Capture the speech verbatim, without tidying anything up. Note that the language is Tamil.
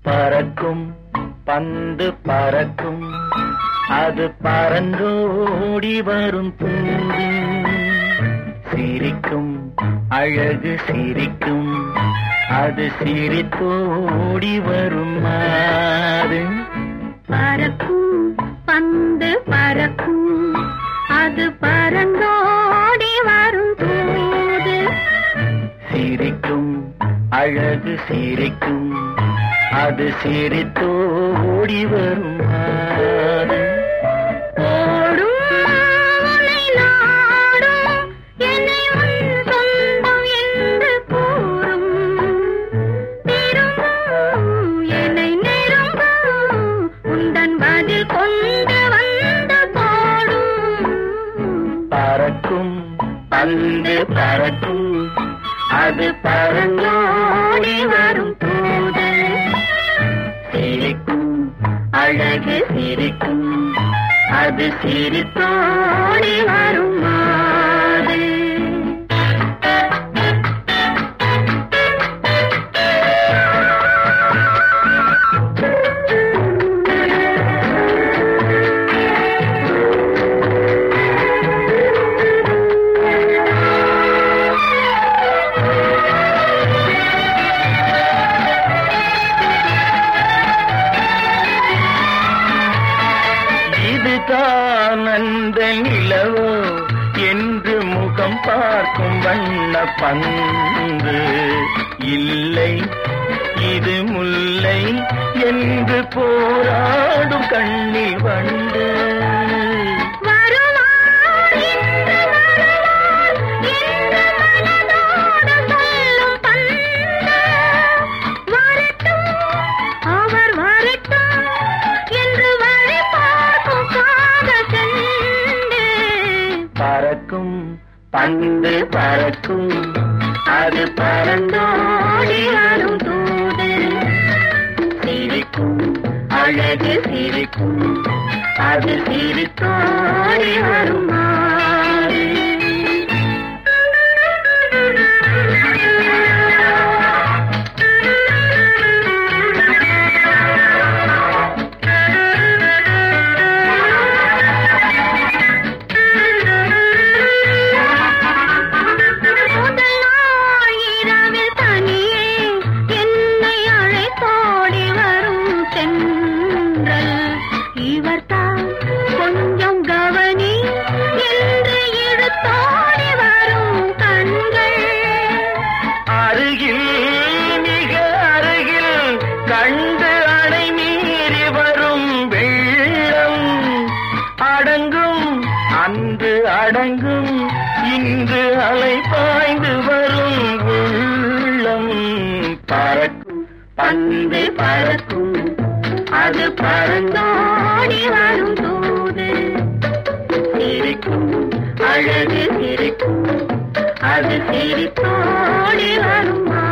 பறக்கும் பந்து பறக்கும், அது பறந்தோடி வரும் தூது. சிரிக்கும் அழகு சிரிக்கும், அது சிரித்தோடி வரும் மாது. பறக்கும் பந்து பறக்கும், அது பறந்தோடி வரும் தூது. சிரிக்கும் அழகு சிரிக்கும், அது சிரித்தோடி வரும் மாது. பறக்கும் பந்து பறக்கும், அது பறந்தோடி வரும் தூது. சிரிக்கும் அழகு சிரிக்கும், அது சிரித்தோடி வரும் மாது. அந்த நிலவோ என்று முகம் பார்க்கும் வண்ண பந்து. இல்லை இது முல்லை என்று போராடும் கண்ணில் வண்டு. பறக்கும் பந்து பறக்கும், அது பறந்தோடி வரும் தூது. சிரிக்கும் அழகு சிரிக்கும், அது சிரித்தோடி வரும் மாது. கண்டு அணை மீறி வரும் வெள்ளம் அடங்கும், அன்று அடங்கும், இன்று அலை பாய்ந்து வரும் உள்ளம். பறக்கும் பந்து பறக்கும், அது பறந்தோடி வரும் தூது. சிரிக்கும் அழகு சிரிக்கும், அது சிரித்தோடி வரும்.